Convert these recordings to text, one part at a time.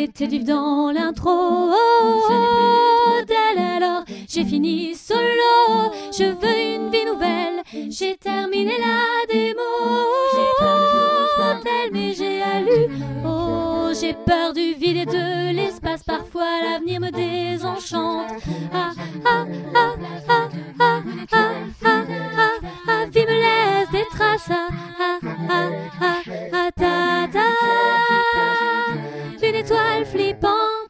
était de vivre dans l'intro. Dès alors, j'ai fini solo. Je veux une vie nouvelle. J'ai terminé la démo. Tel mais j'ai allu. Oh, j'ai peur du vide et de l'espace. Parfois l'avenir me désenchante. Ah, ah, ah, ah, ah, ah, ah, ah, ah, vie me laisse des traces. Ah, ah, ah, ah, ah, ta, ta. Une étoile flippante.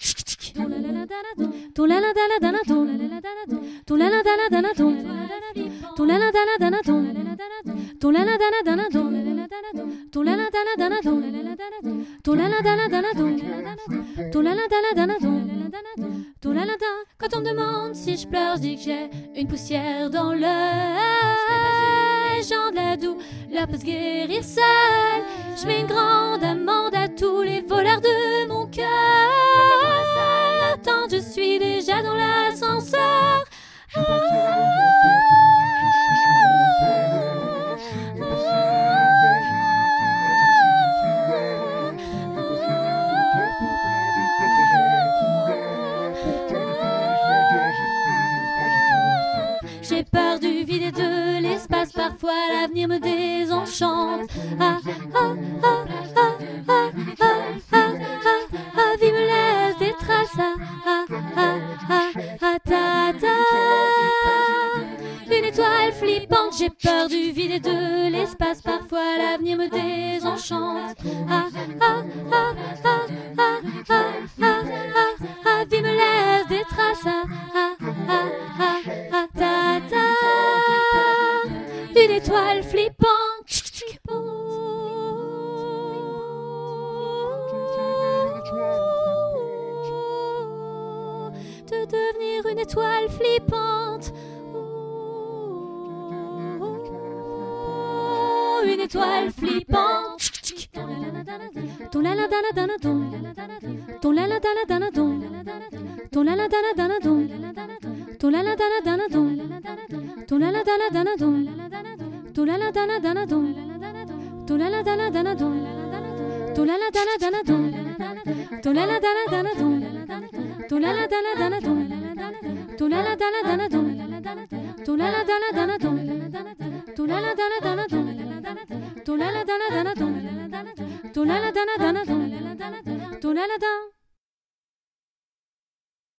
Ton la la dana dana ton ton la la dana dana ton ton la la dana dana ton ton la la dana dana ton ton la la dana dana ton ton la la dana dana ton ton la la dana dana ton ton la la dana. Quand on me demande si je pleure, je dis que j'ai une poussière dans l'œil. Jean de la doux, la peut se guérir seule. Je mets une grande amende à tous les voleurs de mon cœur. Tant je suis déjà dans l'ascenseur. J'ai peur du vide et de l'espace. Parfois l'avenir me désenchante. Ah, ah, ah, ah, ah, ah, ah, ah, vie me laisse des traces. Ah, ah, ah, ah, ah, ta, ta. Une étoile flippante. J'ai peur du vide et de l'espace. Parfois l'avenir me désenchante. Ah, ah, ah, ah, ah, ah, ah, ah, ah, vie me laisse des traces. Ah, ah, ah, ah, ah, ta, ta. Une étoile flippante. De devenir une étoile flippante. Une étoile flippante. Ton la la dana dana don. Ton la la dana dana don. Ton la la dana dana don. Ton la la dana dana don. Ton la la dana dana don. Ton la la dana dana don. Ton la la dana dana don. Ton la la dana dana don. Ton la la dana dana don. Ton la la dana dana don. Ton la la dana dana don. Ton la la dana dana don. Ton la la dana dana don. Ton la la dana dana don. Ton la la dana dana don. Ton la la dana.